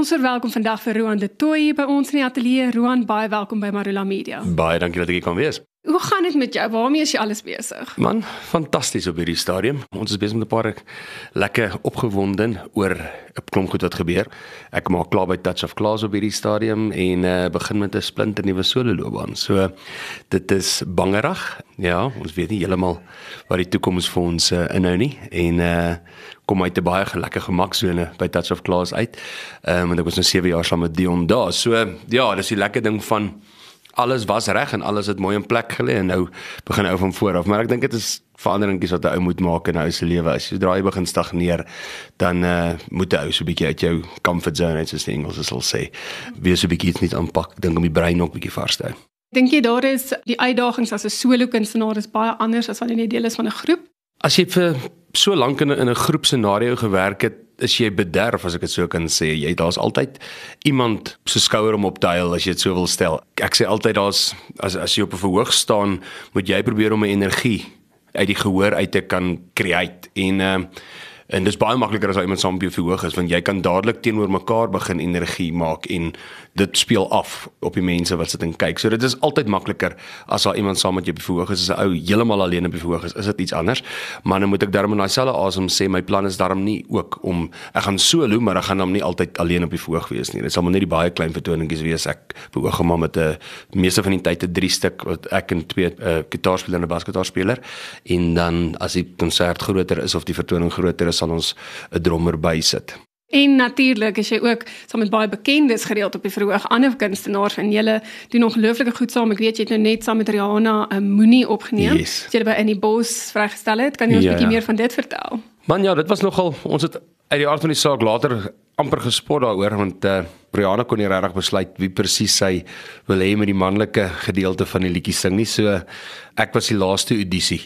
Ons verwelkom vandag vir Roan de Tooy hier by ons in die ateljee. Roan, baie welkom by Marula Media. Baie dankie dat ek hier kan wees. Hoe gaan dit met jou? Waarmee is jy alles besig? Man, fantasties op hierdie stadium. Ons is besig met 'n paar lekker opgewonde oor 'n klomp goed wat gebeur. Ek maak klaar by Touch of Class op hierdie stadium en begin met 'n splinternuwe solo-loopbaan. So dit is bangerig. Ja, ons weet nie heeltemal wat die toekoms vir ons inhou nie en kom uit 'n baie lekker gemaksone by Touch of Class uit. Want ek was nou 7 jaar saam met Dion daar. So ja, dis die lekker ding van alles was reg en alles het mooi in plek gelê en nou begin ou van voor af. Maar ek dink dit is veranderingkies wat 'n ou moet maak in 'n ou se lewe. As jy draai begin stagneer, dan moet 'n ou so 'n bietjie uit jou comfort zone uit, soos die Engels sal sê. Wees so 'n bietjie iets nie aanpak. Dink om die brein ook bietjie vas te hou. Dink jy daar is die uitdagings as 'n solo kunstenaar is baie anders as wanneer jy deel is van 'n groep? As jy vir so lank in 'n groepscenario gewerk het, is jy bederf, as ek dit so kan sê. Daar's altyd iemand se skouer om op te huil, as jy dit so wil stel. Ek sê altyd as jy op 'n verhoog staan, moet jy probeer om 'n energie uit die gehoor uit te kan create en dis baie makliker as iemand saam op jou verhoog is, want jy kan dadelik teenoor mekaar begin energie maak en dit speel af op die mense wat sit en kyk. So dit is altyd makliker as daar iemand saam met jou op die verhoog is, as 'n ou heeltemal alleen op die verhoog is dit iets anders. Maar nou moet ek daarom in daai selfe asem sê, my plan is daarom nie ook om, ek gaan solo, maar ek gaan dan nie altyd alleen op die verhoog wees nie. Dit sal maar net die baie klein vertoningkies wees. Ek beoog maar met 'n meeste van die tyd 'n 3 stuk, wat ek en 2 gitaarspeler en 'n basgitaarspeler, en dan as die konsert groter is of die vertoning groter is, sal ons 'n drummer bysit. En natuurlik is jy ook saam met baie bekendes gereeld op die verhoog, ander kunstenaars en julle doen ongelooflike goed saam. Ek weet jy het nou net saam met Rihanna 'n Moenie opgeneem. Yes. Jy het by In die Bos vrygestel het. Kan jy ons 'n bietjie meer van dit vertel? Man, ja, dit was nogal, ons het uit die aard van die saak later amper gespot daaroor, want Rihanna kon nie regtig besluit wie presies sy wil hê met die manlike gedeelte van die liedjie sing nie, so ek was die laaste audisie.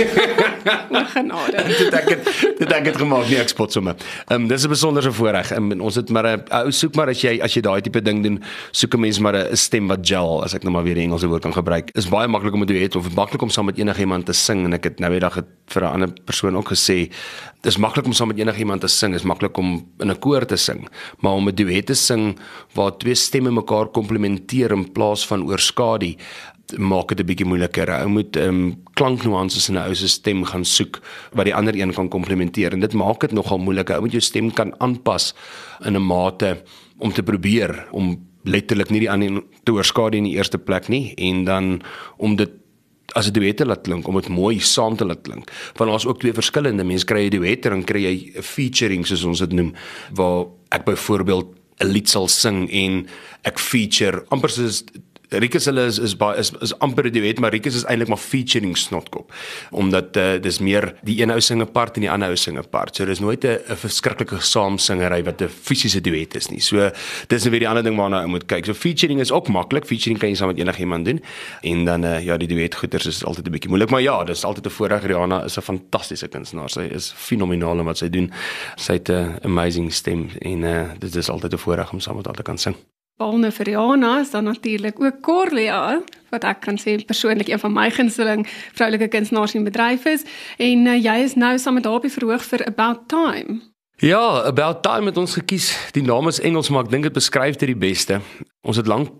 Genade. Dit ek het gemaak, nie ek spot sommer. Dis 'n besonderse voorreg. Ons het maar soek maar as jy daai tipe ding doen, soek 'n mens maar 'n stem wat gel, as ek nou maar weer die Engelse woord kan gebruik. Is baie maklik om 'n duet of maklik om saam met enigiemand te sing, en ek het nou eendag vir 'n ander persoon ook gesê, dis maklik om saam met enigiemand te sing, is maklik om in 'n koor te sing, maar om 'n duet te sing waar 2 stemme mekaar komplementeer in plaas van oorskadu, maak dit 'n bietjie moeiliker. Ou moet klanknuances in 'n ou se stem gaan soek wat die ander een kan komplementeer, en dit maak dit nogal moeilik. Ou moet jou stem kan aanpas in 'n mate om te probeer om letterlik nie die ander te oorskadu in die eerste plek nie, en dan om dit as 'n duet te laat klink, om dit mooi saam te laat klink. Want daar's ook 2 verskillende. Mense kry 'n duet en dan kry jy 'n featuring, soos ons dit noem, waar ek byvoorbeeld 'n lied sal sing en ek feature amper soos Rikus hulle is amper 'n duet, maar Rikus is eintlik maar featuring Snotkop, omdat dis meer die een ou sing 'n part en die ander ou sing 'n part. So dis nooit 'n verskriklike saamsingery wat 'n fisiese duet is nie. So dis nou weer die ander ding waarna jy moet kyk. So featuring is ook maklik. Featuring kan jy saam met enigiemand doen, en dan ja, die duetgoeters is altyd 'n bietjie moeilik, maar ja, dis altyd 'n voorreg. Rihanna is 'n fantastiese kunstenaar. Sy is fenomenaal in wat sy doen. Sy het 'n amazing stem en dit is altyd 'n voorreg om saam met haar te kan sing. Behalwe vir Rihanna is dan natuurlik ook Corlea, wat ek kan sê persoonlik een van my gunsteling vroulike kunstenaars in bedryf is, en jy is nou saam met haar op die verhoog vir About Time. Ja, About Time het ons gekies. Die naam is Engels, maar ek dink dit beskryf dit die beste. Ons het lank,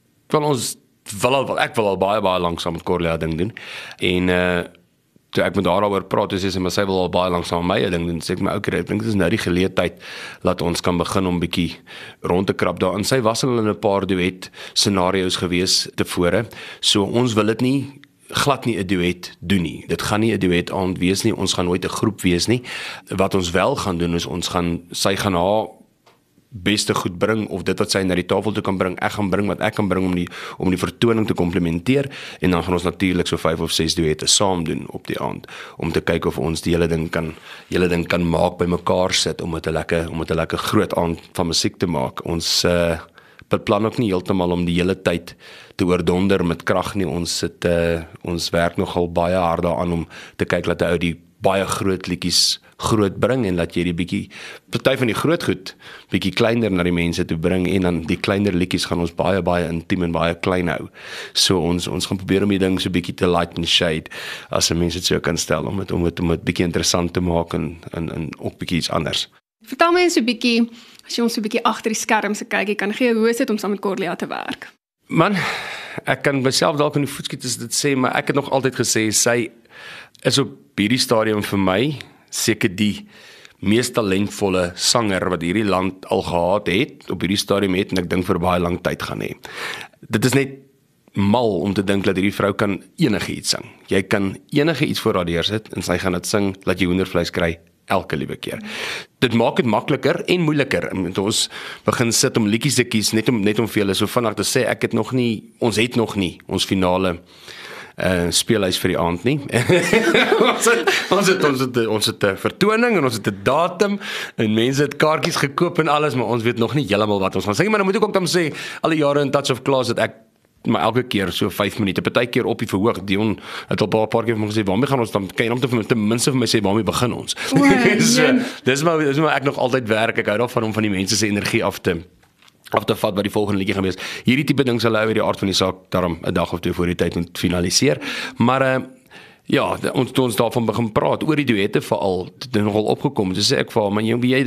ek wil al baie lank saam met Corlea ding doen, en toe ek met haar daaroor praat, toe sê sy, maar sy wil al baie lank saam met my ding doen. Sê ek, maar ek dink dit is nou die geleentheid dat ons kan begin om bietjie rond te krap daar. En sy was al in 'n paar duet scenario's gewees tevore, so ons wil dit nie glad nie 'n duet doen nie. Dit gaan nie 'n duet aand wees nie. Ons gaan nooit 'n groep wees nie. Wat ons wel gaan doen is sy gaan haar beste goed bring, of dit wat sy na die tafel toe kan bring, ek gaan bring wat ek kan bring om die vertoning te komplementeer, en dan gaan ons natuurlik so 5 of 6 duette saam doen op die aand, om te kyk of ons die hele ding kan maak, by mekaar sit, om het 'n lekker groot aand van musiek te maak. Ons beplan ook nie heeltemal om die hele tyd te oordonder met krag nie. Ons werk nogal baie hard daaraan om te kyk dat ou die baie groot liedjies groot bring, en dat jy die party van die groot goed bietjie kleiner na die mense toe bring, en dan die kleiner liedjies gaan ons baie intiem en baie klein hou. So ons gaan probeer om die ding so bietjie te light and shade, as 'n mens dit so kan stel, om dit bietjie interessant te maak en ook bietjie iets anders. Vertel my eens 'n bietjie As jy ons so 'n bietjie agter die skerms kyk, jy kan gee hoe is dit om saam met Corlia te werk? Man, ek kan myself dalk in die voetskiet as dit sê, maar ek het nog altyd gesê, sy is op hierdie stadium vir my seker die mees talentvolle sanger wat hierdie land al gehad het, op hierdie stadium het, en ek dink vir baie lang tyd gaan hê. Dit is net mal om te dink dat hierdie vrou kan enige iets sing. Jy kan enige iets voor haar neersit en sy gaan dit sing, laat jy hoendervleis kry elke liewe keer. Dit maak dit makliker en moeiliker. Ons begin sit om liedjies te kies net om vir julle so vinnig te sê ons het nog nie ons finale speelhuis vir die aand nie. ons het 'n vertoning en ons het 'n datum en mense het kaartjies gekoop en alles, maar ons weet nog nie heeltemal wat ons gaan sing, maar dan moet ek ook dan sê al die jare in Touch of Class het ek maar elke keer so 5 minute, partykeer op die verhoog. Dion het al 'n paar keer vir my gesê, waarmee gaan ons dan, kan jy om ten minste vir my sê, waarmee begin ons? So, dis maar ek nog altyd werk, ek hou daarvan om van die mense se energie af te vat wat die volgende liedjie gaan wees. Hierdie tipe ding sal uit die aard van die saak daarom 'n dag of twee voor die tyd moet finaliseer. Maar ja, ons daarvan begin praat oor die duette veral, dit het nogal opgekom. Dis sê ek vir haar, maar jy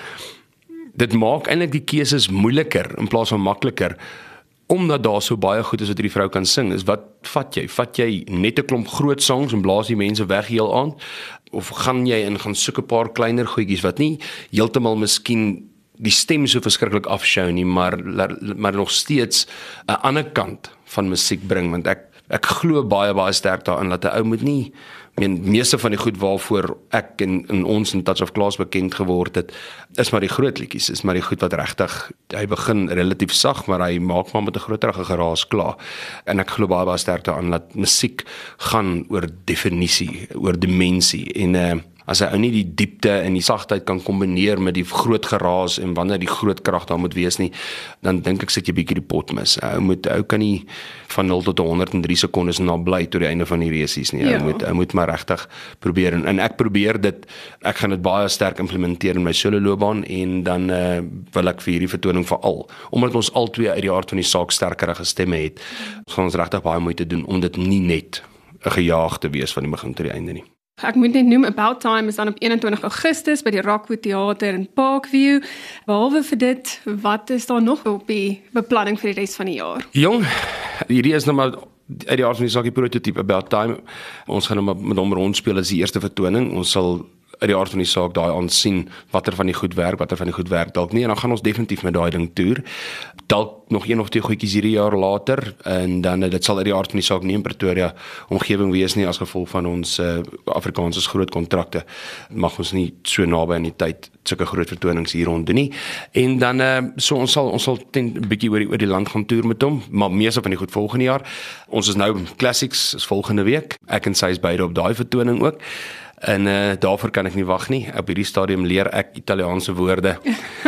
dit maak eintlik die keuses moeiliker in plaas van makliker. Omdat daar so baie goed is wat hierdie vrou kan sing, is wat vat jy? Vat jy net 'n klomp groot songs en blaas die mense weg heel aand? Of gaan jy en gaan soek 'n paar kleiner goedjies wat nie heeltemal miskien die stem so verskriklik afshow nie, maar nog steeds 'n ander kant van musiek bring, want ek glo baie sterk daarin dat 'n ou moet nie, meeste van die goed waarvoor ek en ons in Touch of Class bekend geword het, is maar die groot liedjies, is maar die goed wat regtig, hy begin relatief sag, maar hy maak maar met 'n groterige geraas klaar. En ek glo baie sterk daarin dat musiek gaan oor definisie, oor dimensie, en as hy ou nie die diepte en die sagtheid kan kombineer met die groot geraas en wanneer die groot krag daar moet wees nie, dan dink ek sit jy bietjie die pot mis. Ou kan nie van 0 tot 103 sekondes na bly tot die einde van die resies nie. Ja. Ou moet maar regtig probeer, en ek probeer dit, ek gaan dit baie sterk implementeer in my solo loopbaan, en dan wil ek vir hierdie vertoning veral, omdat ons al twee uit die aard van die saak sterkerige stemme het, gaan ons regtig baie moeite doen om dit nie net 'n gejaag te wees van die begin tot die einde nie. Ek moet net noem, About Time is dan op 21 Augustus by die Rockwood Theater in Parkview. Behalwe vir dit, wat is daar nog op die beplanning vir die res van die jaar? Jong, hierdie is nou maar uit die aard van die saak die prototype About Time. Ons gaan nou met hom rondspeel as die eerste vertoning. Ons sal uit die aard van die saak daai aansien watter van die goed werk dalk nie, en dan gaan ons definitief met daai ding toer. Dalk nog 1 of 2 goedjies hierdie jaar later, en dan dit sal uit die aard van die saak nie in Pretoria omgewing wees nie, as gevolg van ons Afrikaanse groot kontrakte. Mag ons nie so naby aan die tyd sulke groot vertonings hier rond doen nie. En dan so ons sal 'n bietjie oor die land gaan toer met hom, maar meeste van die goed volgende jaar. Ons is nou Classics is volgende week. Ek en sy is beide op daai vertoning ook. En daarvoor kan ek nie wag nie. Op hierdie stadium leer ek Italiaanse woorde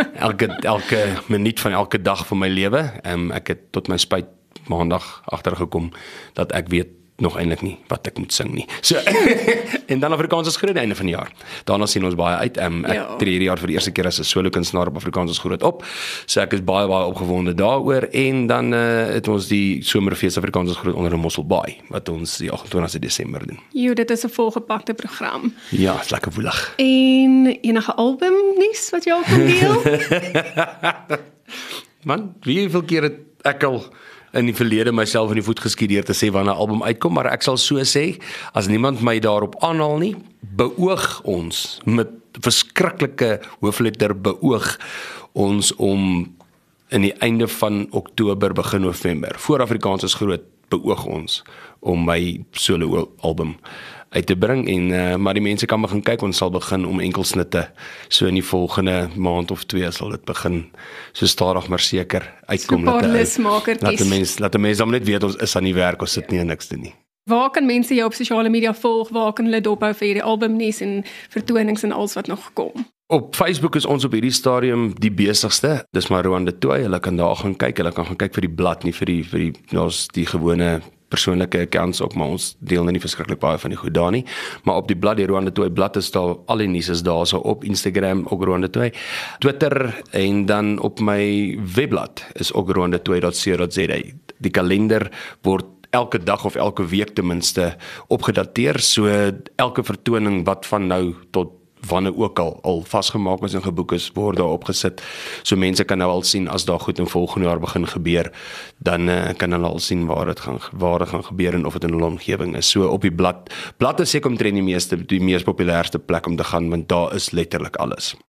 elke minuut van elke dag van my lewe. Ek het tot my spyt maandag agtergekom dat ek weet nog eintlik nie wat ek moet sing nie. So en dan Afrikaans is groot einde van die jaar. Daarna sien ons baie uit. Ek tree hierdie jaar vir die eerste keer as 'n solo kunstenaar op Afrikaans is groot op. So ek is baie opgewonde daaroor, en dan het ons die somerfees Afrikaans is groot onder in Mosselbaai wat ons die 28 Desember doen. Dit is 'n volgepakte program. Ja, is lekker woelig. En enige album nuus wat jy al kan deel? Man, hoeveel keer het ek al in die verlede myself in die voet geskiet deur te sê wanneer 'n album uitkom, maar ek sal so sê, as niemand my daarop aanhaal nie, beoog ons met verskriklike hoofletter beoog ons om in die einde van Oktober, begin November, voor Afrikaans is groot, beoog ons om my solo album uit te bring, en maar die mense kan begin kyk, ons sal begin om enkelsnitte, so in die volgende maand of 2 sal dit begin, so stadig maar seker uitkom, laat die mense dan net weet, ons is aan die werk, ons sit nie en niks doen nie. Waar kan mense jou op sosiale media volg, waar kan hulle dophou vir hierdie albumnuus en vertonings en alles wat nog kom? Op Facebook is ons op hierdie stadium die besigste, dis maar Roan de Tooy, hulle kan daar gaan kyk vir die blad, nie vir die ons die gewone persoonlike accounts ook, maar ons deel nie verskriklik baie van die goed daar nie, maar op die blad, die Roan de Tooy blad is daar, al die nuus is daar, so op Instagram ook Roan de Tooy, Twitter, en dan op my webblad is ook roandetoy.co.za. Die kalender word elke dag of elke week ten minste opgedateer, so elke vertoning wat van nou tot wanneer ook al vasgemaak is en geboek is, word daar opgesit. So mense kan nou al sien as daar goed in volgende jaar begin gebeur, dan kan hulle al sien waar dit gaan gebeur en of dit in hulle omgewing is. So op die blad is seker omtrent die mees populairste plek om te gaan, want daar is letterlik alles.